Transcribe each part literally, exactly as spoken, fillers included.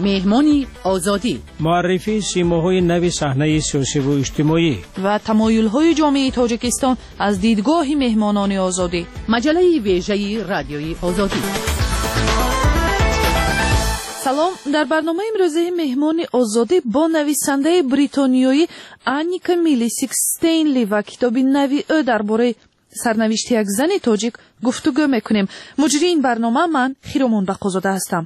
مهمانی آزادی، معرفی سیماهای نو صحنه سیاسی و اجتماعی و تمایل‌های جامعه تاجیکستان از دیدگاه مهمانان آزادی. مجله ویژه رادیوی آزادی. سلام، در برنامه امروزه مهمان آزادی با نویسنده بریتانیایی آنیکا میلیسیک ستینلی و کتاب نوی او درباره سرنوشت یک زن تاجیک گفتگو میکنیم. مجری این برنامه من خیرمان بقازاده هستم.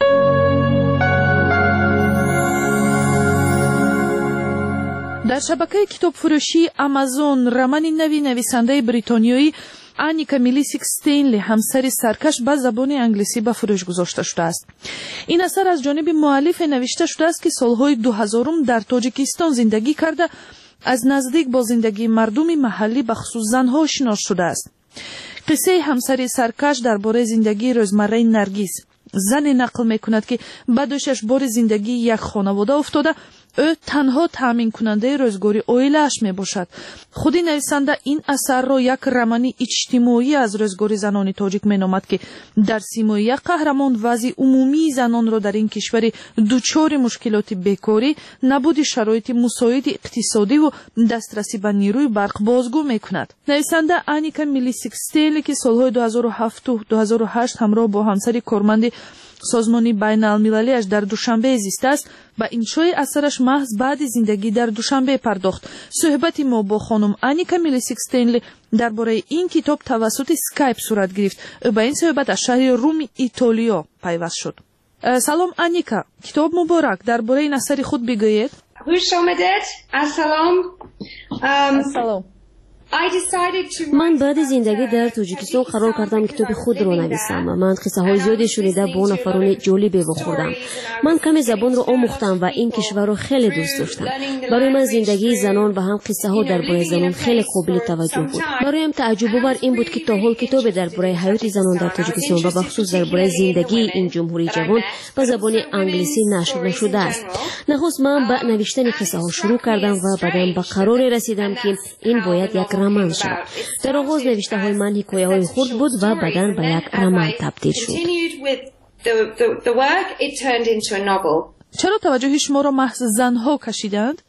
در شبکه کتاب فروشی آمازون رمان نوی نویسنده بریتانیایی آنیکا میلیسیک ستینلی همسر سرکش به زبان انگلیسی به فروش گذاشته شده است. این اثر از جانب مؤلف نوشته شده است که سالهای دو هزارم در تاجیکستان زندگی کرده، از نزدیک با زندگی مردم محلی به خصوص زنها آشنا شده است. قصه همسر سرکش درباره زندگی روزمره نرگس، زن نقل میکند که بعدش بار زندگی یک خانواده افتاده، او تنها تامین کننده روزگاری عائله‌اش می باشد. خودی نویسنده این اثر را یک رمان اجتماعی از روزگاری زنان تاجیک می نامد که در سیمای یک قهرمان وضع عمومی زنان را در این کشور دچار مشکلات بیکاری، نبود شرایط مساعد اقتصادی و دسترسی به نیروی برق بازگو می کند. نویسنده آنیکا میلیسیک ستینلی که سالهای دو هزار و هفت و دو هزار و هشت همراه با همسر کارمند سازمانی بین المللیش در دوشنبه زیسته است، با انشای اثرش محض بعد زندگی در دوشنبه پرداخت. صحبت ما با خانم آنیکا میلیسیک ستینلی درباره این کتاب توسط اسکایپ صورت گرفت. او با این صحبت از شهر روم ایتالیا پیوست شد. سلام آنیکا، کتاب مبارک. درباره این اثر خود بگویید. خوش آمدید. سلام. سلام. من بعد زندگی در تاجیکستان قرار کردم کتاب خود را نویسم. من قصه های زیادی شنیده با نفران جالبی بخوردم. من کمی زبان را آموختم و این کشور را خیلی دوست داشتم. برای من زندگی زنان و هم قصه ها درباره زنان خیلی قابل توجه بود. برایم تعجب آور این بود که تا حال کتاب درباره حیات زنان در تاجیکستان و بخصوص درباره زندگی این جمهوری جوان به زبان انگلیسی نشر نشده است. نخست من به نوشتن قصه ها شروع کردم و بعداً به قرار رسیدم که این باید یک رمان شد. در آغاز نوشته های من حکایه های خرد بود و بعداً به یک رمان تبدیل شد. چرا توجه شما را محض زنها کشیدند؟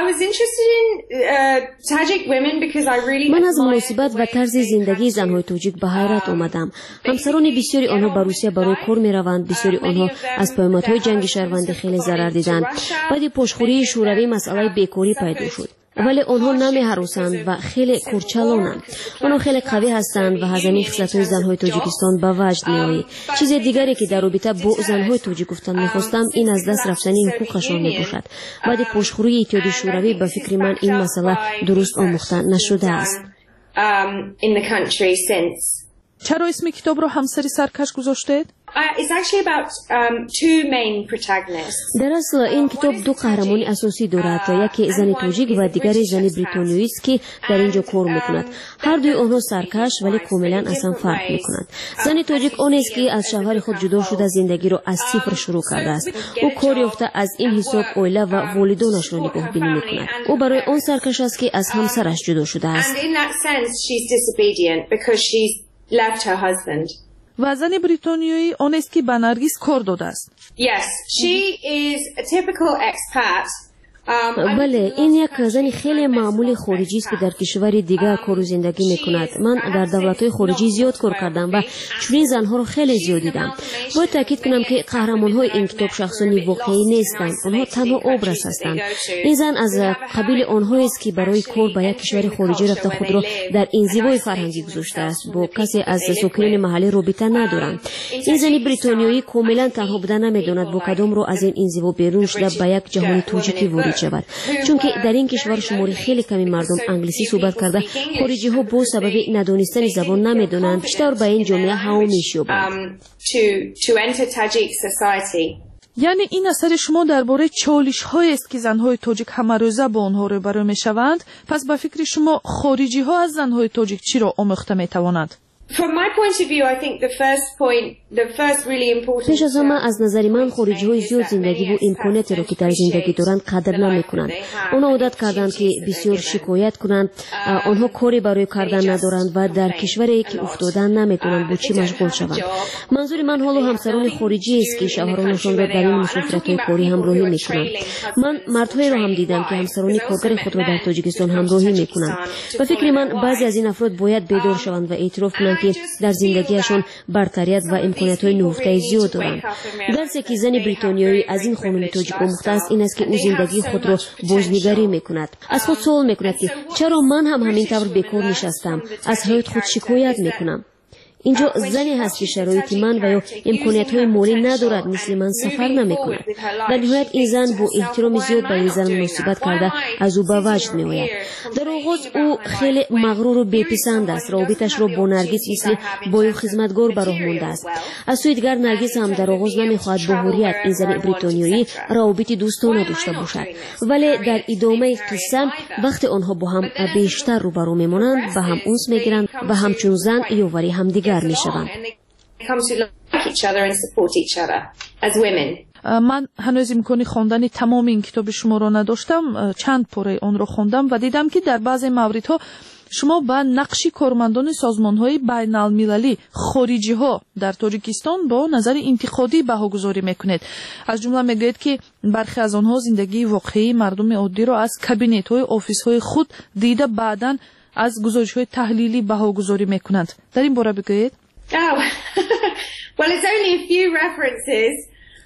من از مناسبت و طرز زندگی زنهای تاجیک به حیرت آمدم. همسران بسیاری آنها به روسیه برای کار می روند، بسیاری آنها از پیامدهای جنگ شهروندی خیلی ضرر دیدند. بعد پشتخوری شوروی مسئله بیکاری پیدا شد، ولی آنها نمی هراسند و خیلی کورچالانند. آنها خیلی قوی هستند و از همین خصلت‌های زنهای تاجیکستان به وجد می آید. چیز دیگری که در رابطه با زنهای تاجیک گفتن می‌خواستم این از دست رفتنی حقوقشان می باشد. بعد پشتخوری اتحادیه شوروی به فکر من این مسئله درست آموخته نشده است. چرا اسم کتاب رو همسر سرکش گذاشتید؟ در اصل این کتاب دو قهرمان اساسی دارد، یکی زن تاجیک و دیگری زن بریتانیایی است که در اینجا کار میکند. هر دوی آنها سرکش ولی کاملا اصلا فرق میکنند. زن تاجیک آن است که از شوهر خود جدا شده زندگی را از صفر شروع کرده است. او کار یافته از این حساب عائله و والدانش را نگاه بینی میکند. او برای آن سرکش است که از همسرش جدا شده است. left her husband. و زن بریتانیایی آن است که به نرگس کار داده است. Yes, she is a typical expat. بله، این یک زن خیلی معمولی خارجی است که در کشور دیگر کار و زندگی میکند. من در دولت‌های خارجی زیاد کار کردم و چنین زنها رو خیلی زیاد دیدم. باید تاکید کنم که قهرمان‌های این کتاب شخصانی واقعی نیستند، آنها تنها ابرز هستند. این زن از قبیل آنهایی است که برای کار به یک کشور خارجی رفته خود را در انزوای فرهنگی گذاشته است، با کسی از ساکنان محلی رابطه ندارند. این زن بریتانیایی کاملا تنها بودن نمیداند با کدام رو از این انزوا بیرون شده به یک جهان تاجیکی وارد شود، چون که در این کشور شماری خیلی کمی مردم انگلیسی صحبت کرده. خارجی ها با سبب ندانستن زبان نمیدونند، بیشتر به این جامعه هوامیش یابند. یعنی این اثر شما درباره چالش هایی است که زنهای تاجیک همه روزه با آنها روبرو میشوند. پس به فکر شما خارجی ها از زنهای تاجیک چی را آموخته میتوانند؟ From my point of view, I think the first point پیش از همه از نظر من خارجی های زیاد زندگی و امکاناتی رو که در زندگی دارند قدر نمیکنند. آنها عادت کردند که بسیار شکایت کنند، آنها کاری برای کردن ندارند و در کشوری که افتادن نمیتونند با چی مشغول شوند. منظور من حالا همسران خارجی است که شوهرانشان را در این مسافرت‌های کاری همراهی میکنند. من مردهایی را هم دیدم که همسران کارگر خود را در تاجیکستان همراهی میکنند. به فکر من بعضی از این افراد باید بیدار شوند و اعتراف کنند که در زندگیشان برتریت و امکانات‌های نهفته زیاد دارند. درسی که زن بریتانیایی از این خانم تاجیک آموخته است این است که او زندگی خود را بازنگری میکند. از خود سوال میکند که چرا من هم همین طور بیکار نشستم، از حیات خود شکایت میکنم. اینجا زنی هست که شرایط من و یا امکانیت‌های مالی ندارد، مثل من سفر نمی‌کند. در نهایت این زن با احترام زیاد به این زن مناسبت کرده از او به وجد می‌آید. در آغاز او خیلی مغرور و بی‌پسند است. رابطش را با نرگس مثل بای و خدمتگار به راه مانده است. از سوی دیگر نرگس هم در آغاز نمی‌خواهد با حریت این زن بریتانیایی رابط دوستانه داشته باشد. ولی در ادامه قصه وقتی آنها با هم بیشتر روبرو می‌مانند و هم انس می‌گیرند و همچون زن یاوری همدیگر میشوند. من هنوز امکان خواندن تمام این کتاب شما را نداشتم، چند پاره آن را خواندم و دیدم که در بعضی موردها شما با نقش کارمندان سازمان‌های بین‌المللی خارجی‌ها در تاجیکستان با نظر انتقادی بهاگذاری می‌کنید. از جمله می‌گویید که برخی از آنها زندگی واقعی مردم عادی را از کابینت‌های آفیس‌های خود دیده بعداً از گزارش‌های تحلیلی بهاگذاری می‌کنند. در این باره بگویید. Oh, well, it's only a few references.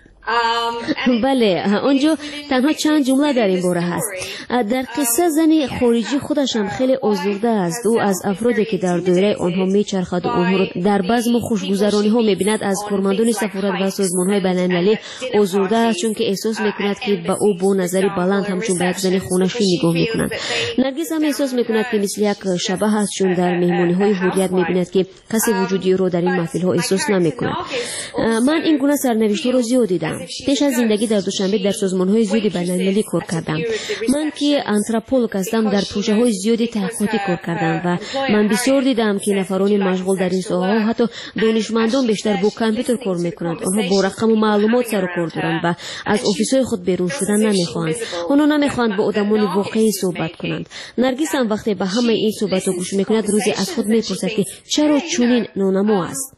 بله، آنجا تنها چند جمله در این باره هست. در قصه زن خارجی خودش هم خیلی آزرده است. او از افرادی که در دایره آنها میچرخد و آنها را در بزم خوشگذرانی ها میبیند از کارمندان سفارت و سازمان های بین‌المللی آزرده است، چون که احساس میکند که با او با نظری بلند همچون به یک زن خونشی نگاه میکنند. نرگس هم احساس میکند که مثل یک شبح است، چون در مهمانی های حریت میبیند که کسی وجودی را در این محفل ها احساس نمیکند. من این گونه سرنوشت را زیاد دیدم. پیش از زندگی در دوشنبه در سازمان‌های زیادی بین‌المللی کار کردم. من که آنتروپولوژ هستم در پروژه‌های زیادی تحقیقاتی کار کردم و من بسیار دیدم که نفران مشغول در این ساحه حتی دانشمندان بیشتر با کامپیوتر کار می‌کنند. آنها با رقم و معلومات سر و کار دارند و از آفیس‌های خود بیرون شدن نمی‌خواهند. آنها نمی‌خواهند با آدمان واقعی صحبت کنند. نرگس هم وقتی به همه این صحبت‌ها گوش می‌کند روزی از خود می‌پرسد که چرا چنین نانما است.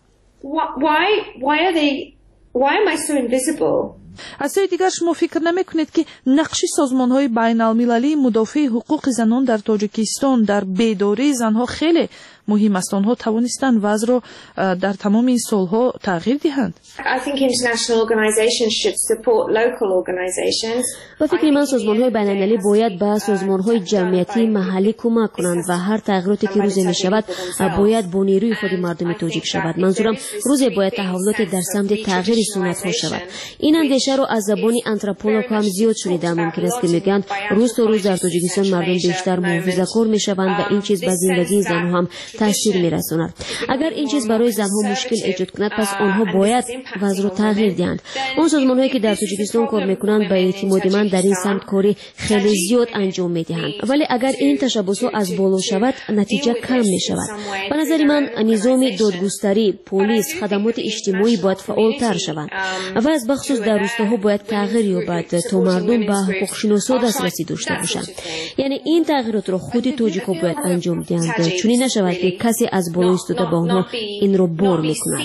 Why why are they Why am I so invisible? از سوی دیگر شما فکر نمی‌کنید که نقش سازمان‌های بین‌المللی مدافع حقوق زنان در تاجیکستان در بیداری زنها خیلی مهم است؟ آنها توانستند وضع را در تمام این سالها تغییر دهند. I think international organizations should support local organizations. و فکر من سازمان‌های بین‌المللی باید به سازمان‌های جمعیتی محلی کمک کنند و هر تغییراتی که روزی می‌شود باید با نیروی خود مردم تاجیک شود. منظورم روزی باید تحولات در سمت تغییر سنت‌ها شود. این اندیشه رو از زبان آنتروپولوژ هم زیاد شنیدم. ممکن است که میگن روز تا روز در تاجیکستان مردم بیشتر محافظه‌کار میشوند و این چیز به زندگی زنها هم تاثیر میرساند. اگر این چیز برای زنها مشکل ایجاد کند پس آنها باید وضع را تغییر دهند. اون سازمان‌هایی که در تاجیکستان کار میکنند به اعتماد من در این سمت کاری خیلی زیاد انجام میدهند. ولی اگر این تشبسات از بالا شود نتیجه کم میشود. به نظر من نظام دادگستری، پلیس، خدمات اجتماعی باید فعالتر شوند و از بخصوص در روستاها باید تغییر یابد تا مردم به حقوق شناسا دسترسی داشته باشند. یعنی این تغییرات را خود تاجیک‌ها باید انجام دهند، چون نشود که کسی از بالا ایستاده با آنها این را بار میکند.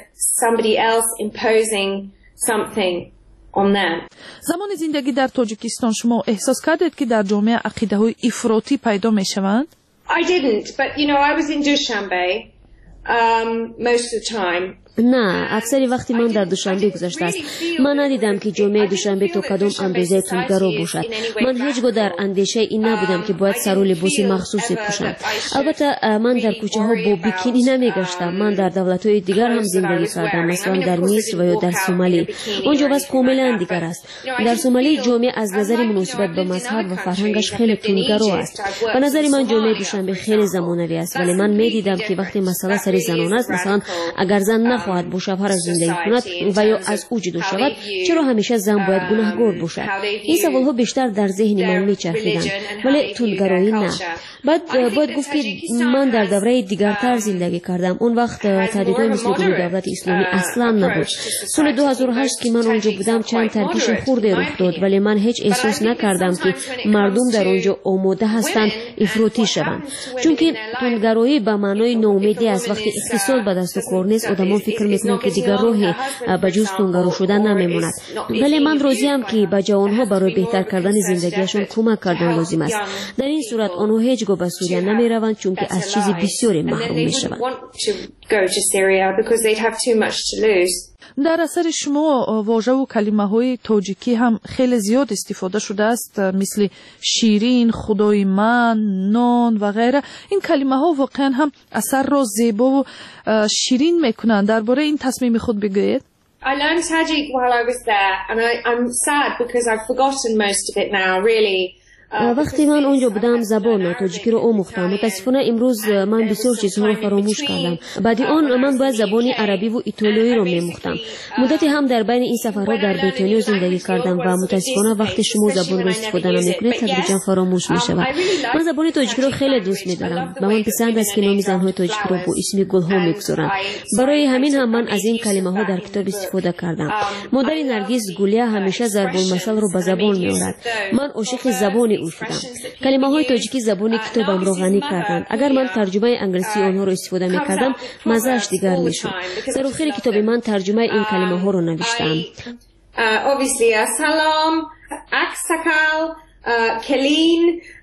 زمان زندگی در تاجیکستان شما احساس کردید که در جامعه عقیده‌های افراطی پیدا میشوند؟ I didn't, but you know I was in Dushanbe um most of the time. نه، اکثر وقتی من در دوشنبه گذشته است. من ندیدم که جامعه دوشنبه تا کدام اندازه تندگرا باشد. من هیچگاه در اندیشه این نبودم که باید سر و لباس مخصوصی پوشم. البته من در کوچه ها با بیکینی نمیگشتم. من در دولت‌های دیگر هم زندگی کردم، مثلا در مصر و یا در سومالی. اونجا وضع کاملا دیگر است. در سومالی جامعه از نظر مناسبت به مذهب و فرهنگش خیلی تندگرا است. به نظر من جامعه دوشنبه خیلی زمانوی است، ولی من میدیدم که وقتی مسئله سر زنان است، مثلا اگر زن نخواهد بخواهد با شوهرش زندگی کند و یا از او جدا شود، چرا همیشه زن باید گناهگار باشد؟ این سوالها بیشتر در ذهن من میچرخیدند، ولی تندگرایی نه. بعد باید گفت که من در دوره دیگرتر زندگی کردم. اون وقت تهدیدهای مثل گروه دولت اسلامی اصلا نبود. سال دو هزار و هشت که من اونجا بودم چند ترکیش خورده رخ داد، ولی من هیچ احساس نکردم که مردم در اونجا آماده هستند افراطی شوند، چون که تندگرایی به معنای ناامیدی است. وقتی اقتصاد به دست کار نیست، آدمان فکر میکنند که دیگر راهی به جز تندگرا شدن نمیماند. ولی من راضیم که به جوانها برای بهتر کردن زندگیشان کمک کردن لازم است. در این صورت آنها هیچگاه به سوریه نمیروند، چون که از چیز بسیاری محروم میشوند. در اثر شما واژه و کلمه های تاجیکی هم خیلی زیاد استفاده شده است، مثل شیرین، خدای من، نان و غیره. این کلمه ها واقعا هم اثر را زیبا و شیرین میکنند. درباره این تصمیم خود بگویید. I learned Tajik while I was there, and I, I'm sad because I've forgotten most of it now, really. وقتی من اونجا بودم زبان تاجیکی رو آموختم. متاسفانه امروز من بسیار چیزها رو فراموش کردم. بعد آن من باید زبان عربی و ایتالیایی رو می‌آموختم. مدتی هم در بین این سفرها در بریتانیا زندگی کردم و متاسفانه وقتی شما زبان رو استفاده نمی‌کنید تدریجا فراموش می‌شود. من زبان تاجیکی رو خیلی دوست می‌دارم و من پسند است که نام زن‌های تاجیکی رو با اسم گل‌ها می‌گذارند. برای همین هم من از این کلمه‌ها در کتاب استفاده کردم. مادر نرگس گولیا همیشه ضرب المثل رو به زبان می‌آورد. من عاشق زبان او شدم. کلمه های تاجیکی زبان کتابم رو غنی کردند. اگر من ترجمه انگلیسی آنها رو استفاده می‌کردم مزه‌اش دیگر می‌شد. در آخر کتاب من ترجمه این کلمه ها رو نوشتم. Obviously salam, aksakal, kelin,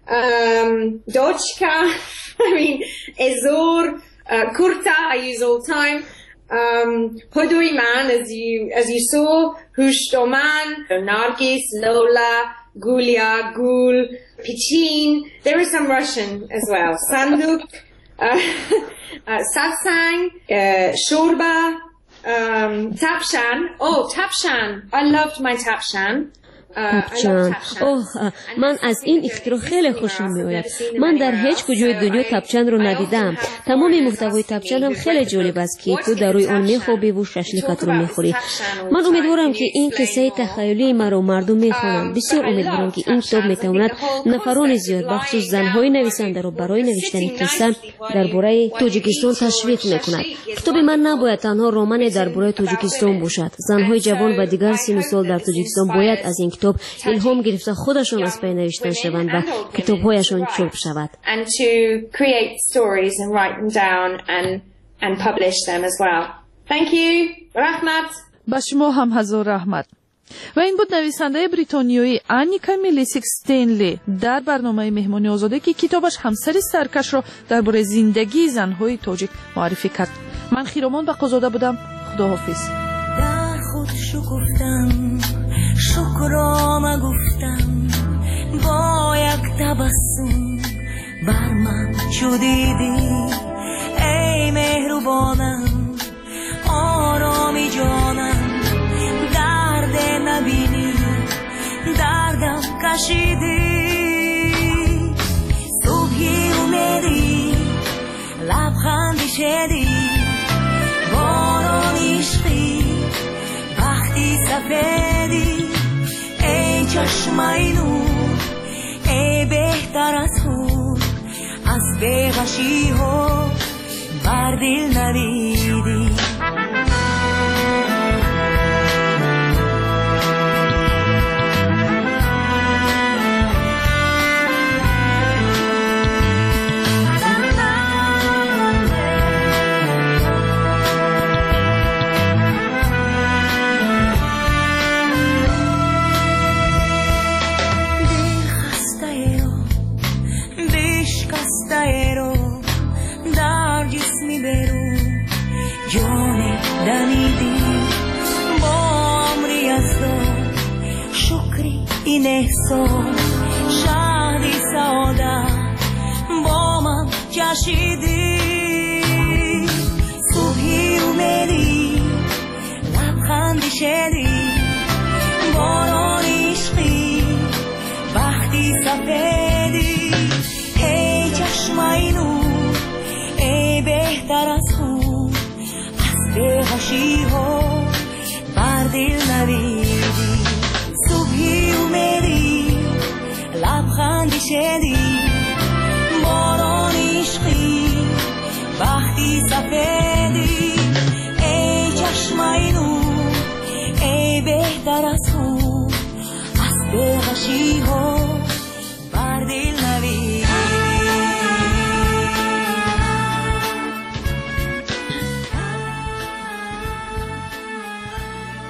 dochka, I mean ezor, kurta I use all the time. Um, Hodui man, as you as you saw, Hushtoman, Nargis, Lola, Gulia, Gul, Pichin. There is some Russian as well. Sanduk, uh, uh, Safsang, uh, Shorba, um, Tapshan. Oh, Tapshan. I loved my Tapshan. تپچان. اوه من از این اختراع خیلی خوشم میآید. من در هیچ کجای دنیا تپچان رو ندیدم. تمام محتوای تپچان هم خیلی جالب است که تو در روی آن میخوابی و ششلیکت رو میخوری. من امیدوارم که این قصه تخیلی مرا مردم میخوانند. بسیار امیدوارم که این کتاب میتواند نفران زیاد بخصوص زنهای نویسنده رو برای نوشتن قصه درباره تاجیکستان تشویق میکند. کتاب من نباید تنها رمان درباره تاجیکستان باشد. زنهای جوان و دیگر سن و سال در تاجیکستان باید از این کتاب الهام گرفته خودشون از پی نوشتن شوند و کتاب‌هایشون چاپ شود. And to create stories and write them down and and publish them as well. Thank you. رحمت. با شما هم هزار رحمت. و این بود نویسنده بریتانیایی آنیکا میلیسیک ستینلی در برنامه مهمانی آزاده که کتابش همسر سرکش را درباره زندگی زن‌های تاجیک معرفی کرد. من خیرامان بقازاده بودم. خداحافظ. در خود شکفتم شکرام گفتم با یک تبسم بر من چو دیدی ای مهربانم آرامی جانم درد نبینی دردم کشیدی صبحی اومدی لبخندی شدی باران عشقی وقتی سفیدی ای چشمای نور ای بهتر از خود از بیغشی ها بر دل نویدی در جسمی برو جان دمیدی با عمری از تو شکری این احساس شهدی سعادت با من جشیدی صبحی اومدی لبخندی شدی باران عشقی وقتی سفیدی ای چشمای نور ای بهتر از خود از بهش خوشی ها بر دل نویدی صبحی اومدی لبخندی شدی باران عشقی وقتی سفیدی ای چشمای نور ای بهتر از خون از دلغشی ها